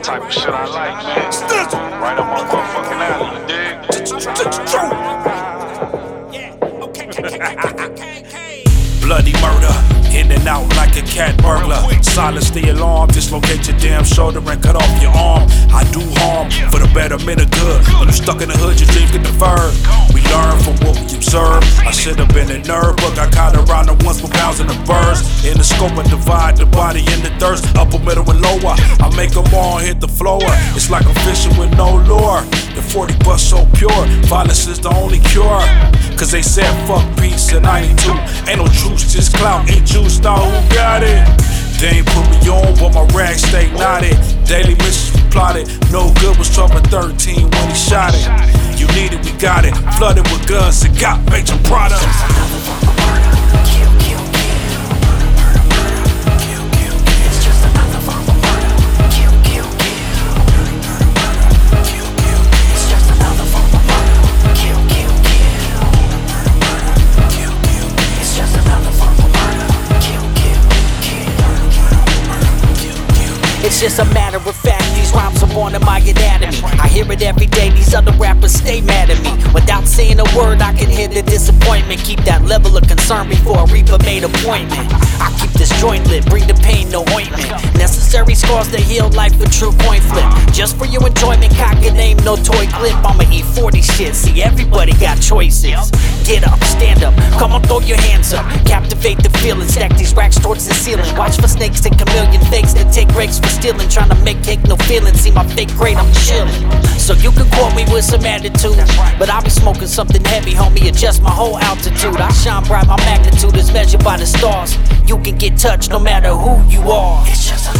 type of shit I like, man. Right up my motherfucking alley, you dig? Bloody murder, in and out like a cat burglar. Silence the alarm, dislocate your damn shoulder and cut off your arm. I do harm for the betterment of good. When you stuck in the hood, your dreams get deferred. We learn from what we observe. I should have been a nerd, but I caught around the ones for pounds in the verse. In the scope, I divide the body in the thirst. Upper, middle, and lower. I make them all hit the floor. It's like I'm fishing with no lure. The 40 bus so pure. Violence is the only cure. Cause they said fuck peace in 92. Ain't no truce, just clout. Ain't juiced out, who got it? They ain't put me on, but my rags stay knotted. Daily missions we plotted. No good was trouble 13 when he shot it. You need it, we got it. Flooded with guns and got major products. It's just a matter of fact, these rhymes are born in my anatomy. I hear it every day, these other rappers stay mad at me. Without saying a word, I can hear the disappointment. Keep that level of concern before a reaper made appointment. I keep this joint lit, bring the pain, no ointment. Necessary scars that heal life with true coin flip. Just for your enjoyment, cock and aim, no toy clip. I'ma E40 shit, see everybody got choices. Get up, stand up, come on throw your hands up. Captivate the feeling, stack these racks towards the ceiling. Watch for snakes and chameleon fakes that take breaks for stealing. Trying to make cake, no feeling, see my fake grade, I'm chillin'. So you can call me with some attitude, but I'll be smoking something heavy, homie, adjust my whole altitude. I shine bright, my magnitude is measured by the stars. You can get touched no matter who you are. It's just